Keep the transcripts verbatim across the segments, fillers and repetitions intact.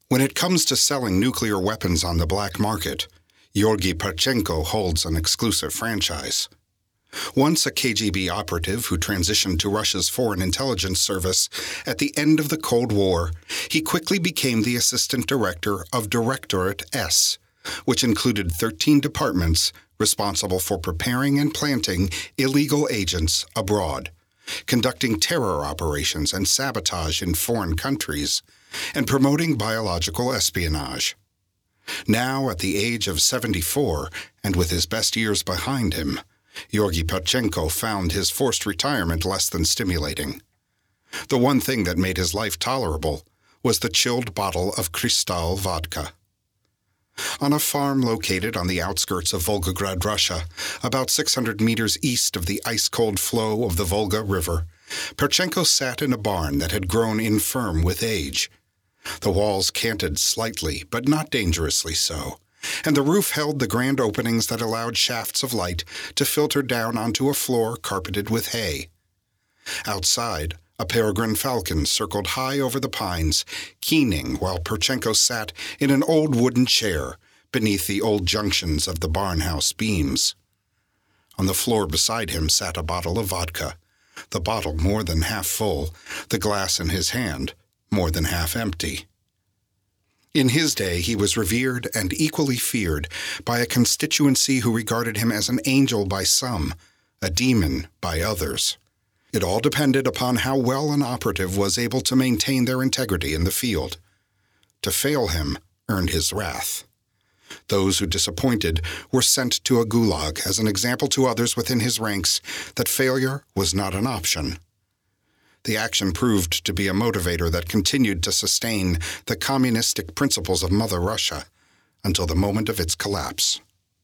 When it comes to selling nuclear weapons on the black market, Georgy Perchenko holds an exclusive franchise. Once a K G B operative who transitioned to Russia's Foreign Intelligence Service at the end of the Cold War, he quickly became the assistant director of Directorate S, which included thirteen departments responsible for preparing and planting illegal agents abroad, conducting terror operations and sabotage in foreign countries, and promoting biological espionage. Now, at the age of seventy-four, and with his best years behind him, Georgy Perchenko found his forced retirement less than stimulating. The one thing that made his life tolerable was the chilled bottle of Kristall vodka. On a farm located on the outskirts of Volgograd, Russia, about six hundred meters east of the ice-cold flow of the Volga River, Perchenko sat in a barn that had grown infirm with age. The walls canted slightly, but not dangerously so, and the roof held the grand openings that allowed shafts of light to filter down onto a floor carpeted with hay. Outside, a peregrine falcon circled high over the pines, keening while Perchenko sat in an old wooden chair beneath the old junctions of the barnhouse beams. On the floor beside him sat a bottle of vodka, the bottle more than half full, the glass in his hand more than half empty. In his day, he was revered and equally feared by a constituency who regarded him as an angel by some, a demon by others. It all depended upon how well an operative was able to maintain their integrity in the field. To fail him earned his wrath. Those who disappointed were sent to a gulag as an example to others within his ranks that failure was not an option. The action proved to be a motivator that continued to sustain the communistic principles of Mother Russia until the moment of its collapse.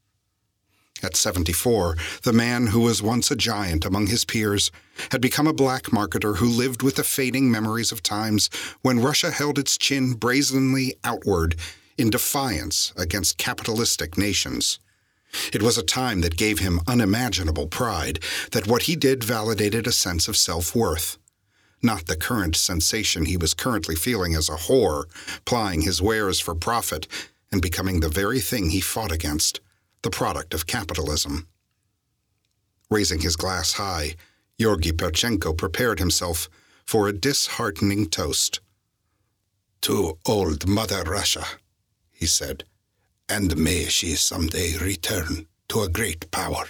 At seventy-four, the man who was once a giant among his peers had become a black marketer who lived with the fading memories of times when Russia held its chin brazenly outward in defiance against capitalistic nations. It was a time that gave him unimaginable pride, that what he did validated a sense of self-worth. Not the current sensation he was currently feeling as a whore, plying his wares for profit and becoming the very thing he fought against, the product of capitalism. Raising his glass high, Georgy Perchenko prepared himself for a disheartening toast. "To old Mother Russia," he said, "and may she someday return to a great power."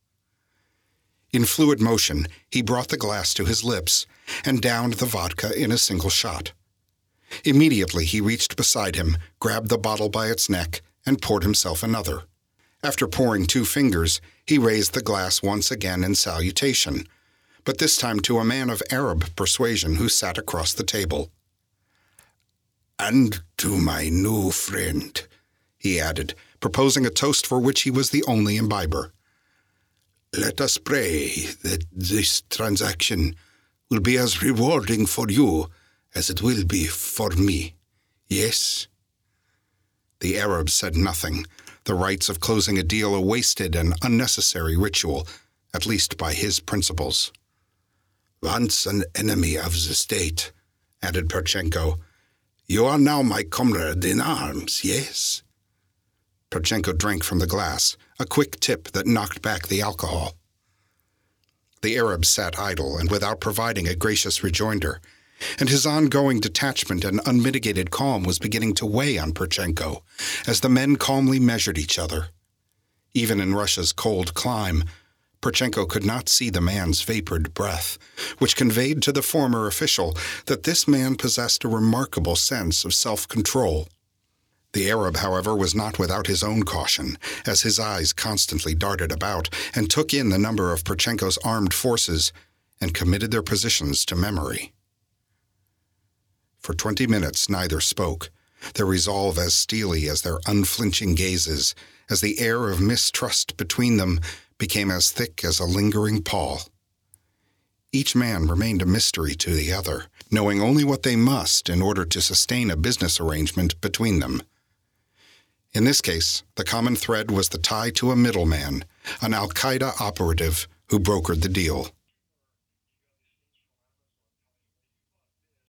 In fluid motion, he brought the glass to his lips and downed the vodka in a single shot. Immediately he reached beside him, grabbed the bottle by its neck, and poured himself another. After pouring two fingers, he raised the glass once again in salutation, but this time to a man of Arab persuasion who sat across the table. "And to my new friend," he added, proposing a toast for which he was the only imbiber. "Let us pray that this transaction will be as rewarding for you as it will be for me. Yes?" The Arab said nothing, the rites of closing a deal a wasted and unnecessary ritual, at least by his principles. "Once an enemy of the state," added Perchenko, "you are now my comrade in arms, yes?" Perchenko drank from the glass, a quick tip that knocked back the alcohol. The Arab sat idle and without providing a gracious rejoinder, and his ongoing detachment and unmitigated calm was beginning to weigh on Perchenko as the men calmly measured each other. Even in Russia's cold clime, Perchenko could not see the man's vapored breath, which conveyed to the former official that this man possessed a remarkable sense of self-control. The Arab, however, was not without his own caution, as his eyes constantly darted about and took in the number of Perchenko's armed forces and committed their positions to memory. For twenty minutes neither spoke, their resolve as steely as their unflinching gazes, as the air of mistrust between them became as thick as a lingering pall. Each man remained a mystery to the other, knowing only what they must in order to sustain a business arrangement between them. In this case, the common thread was the tie to a middleman, an al-Qaeda operative who brokered the deal.